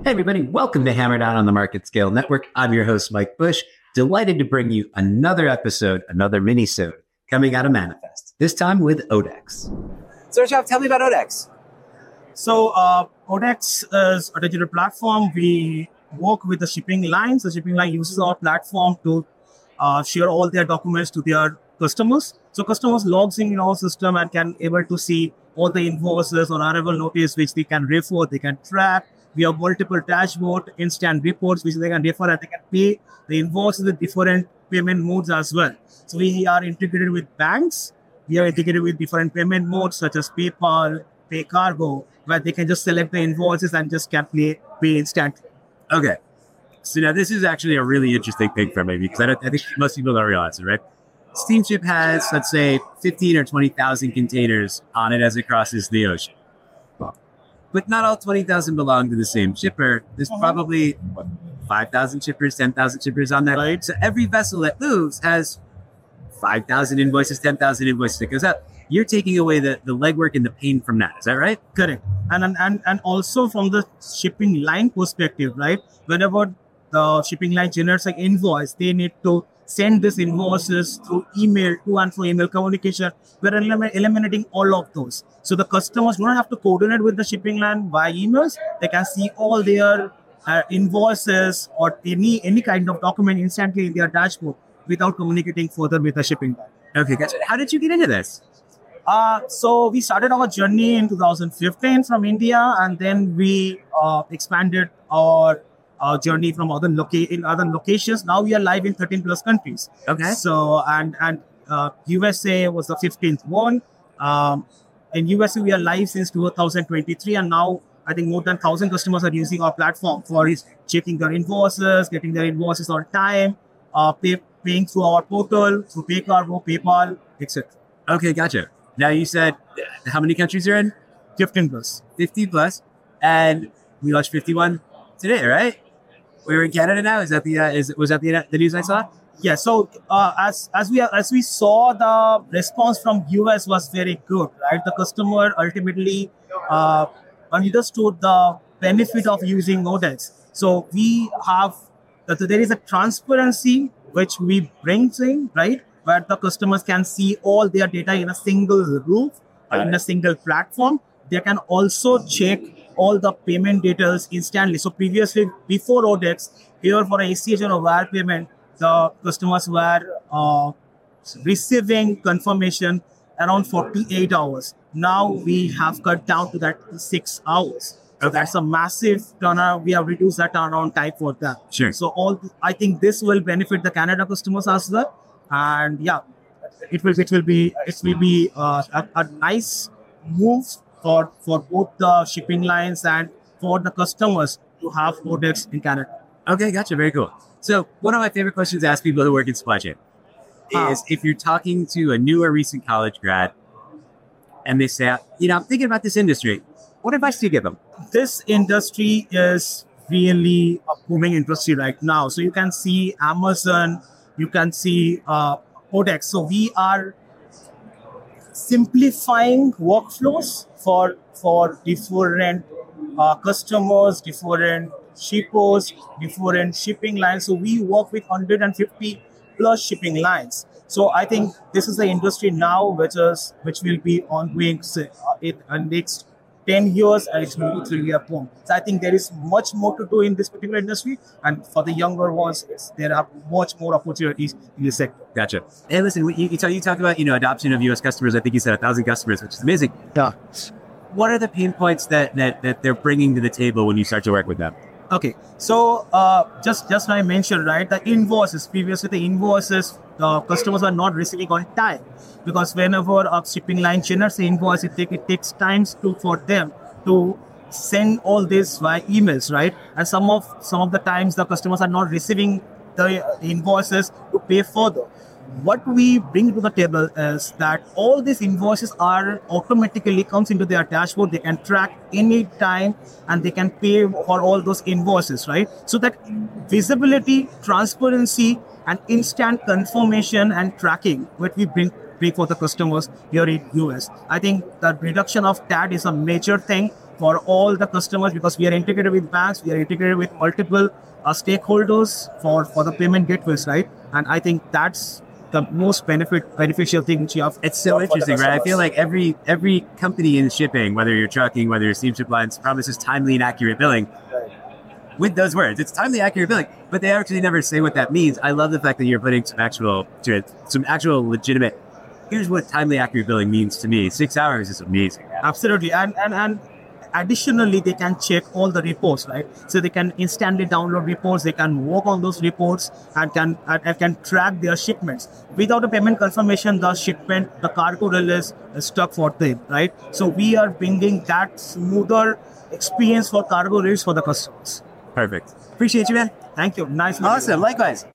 Hey, everybody, welcome to Hammer Down on the Market Scale Network. I'm your host, Mike Bush. Delighted to bring you another episode, another mini-sode coming out of Manifest, this time with Odex. So, Rajab, tell me about Odex. So, Odex is a digital platform. We work with the shipping lines. The shipping line uses our platform to share all their documents to their customers. So, customers logs in our system and can able to see all the invoices or arrival notice, which they can refer, they can track. We have multiple dashboard, instant reports, which they can refer and they can pay the invoices with different payment modes as well. So, we are integrated with banks. We are integrated with different payment modes such as PayPal, PayCargo, where they can just select the invoices and just can pay instantly. Okay. So now this is actually a really interesting thing for me because I think most people don't realize it, right? Steamship has, let's say, 15 or 20,000 containers on it as it crosses the ocean. But not all 20,000 belong to the same shipper. There's probably 5,000 shippers, 10,000 shippers on that. Right. So every vessel that moves has 5,000 invoices, 10,000 invoices that goes up. You're taking away the legwork and the pain from that. Is that right? Correct. And also from the shipping line perspective, right? Whenever the shipping line generates an invoice, they need to send these invoices through email, to and fro email communication. We're eliminating all of those. So the customers don't have to coordinate with the shipping line by emails. They can see all their invoices or any kind of document instantly in their dashboard without communicating further with the shipping line. Okay, gotcha. How did you get into this? So we started our journey in 2015 from India, and then we expanded our journey from other locations. Now we are live in 13 plus countries. Okay. So and USA was the 15th one. In USA we are live since 2023, and now I think more than 1,000 customers are using our platform for checking their invoices, getting their invoices on time, paying through our portal, through PayCargo, PayPal, etc. Okay, gotcha. Now you said how many countries you're in? 15 plus. 50 plus. And we launched 51 today, right? We're in Canada now. Is that was that the news I saw? Yeah. So as we saw, the response from US was very good, right? The customer ultimately understood the benefit of using Odex. So we have there is a transparency which we bring in, right? Where the customers can see all their data in a single roof, in a single platform. They can also check all the payment details instantly. So previously, before Odex, here for ACH or a wire payment, the customers were receiving confirmation around 48 hours. Now we have cut down to that 6 hours. So that's a massive turnaround. We have reduced that turnaround time for them. Sure. So I think this will benefit the Canada customers as well. And yeah, it will be a nice move for both the shipping lines and for the customers to have Odex in Canada. Okay, gotcha. Very cool. So one of my favorite questions to ask people who work in supply chain is if you're talking to a new or recent college grad and they say, I'm thinking about this industry, what advice do you give them? This industry is really a booming industry right now. So you can see Amazon, you can see Odex. So we are simplifying workflows for different customers, different shippers, different shipping lines. So we work with 150 plus shipping lines. So I think this is the industry now which will be ongoing in the next 10 years, and it will be a boom. So I think there is much more to do in this particular industry, and for the younger ones, there are much more opportunities in this sector. Gotcha. Hey, listen, you talked about adoption of U.S. customers. I think you said 1,000 customers, which is amazing. Yeah. What are the pain points that they're bringing to the table when you start to work with them? Okay, so just I mentioned, right, the invoices. Previously, the invoices the customers are not receiving on time, because whenever a shipping line generates the invoice, it takes time for them to send all this via emails, right? And some of the times the customers are not receiving the invoices to pay further. What we bring to the table is that all these invoices are automatically comes into their dashboard. They can track any time and they can pay for all those invoices, right? So that visibility, transparency, and instant confirmation and tracking, what we bring for the customers here in US. I think the reduction of TAT is a major thing. for all the customers because we are integrated with banks, we are integrated with multiple stakeholders for the payment gateways, right? And I think that's the most beneficial thing which you have. It's so interesting, right? I feel like every company in shipping, whether you're trucking, whether you're steamship lines, promises timely and accurate billing. With those words, it's timely, accurate billing, but they actually never say what that means. I love the fact that you're putting some actual legitimate. Here's what timely, accurate billing means to me. 6 hours is amazing. Absolutely, and additionally, they can check all the reports, right? So they can instantly download reports, they can work on those reports, and can track their shipments. Without a payment confirmation, the cargo release is stuck for them, right? So we are bringing that smoother experience for cargo release for the customers. Perfect. Appreciate you, man. Thank you. Nice. Awesome. Likewise.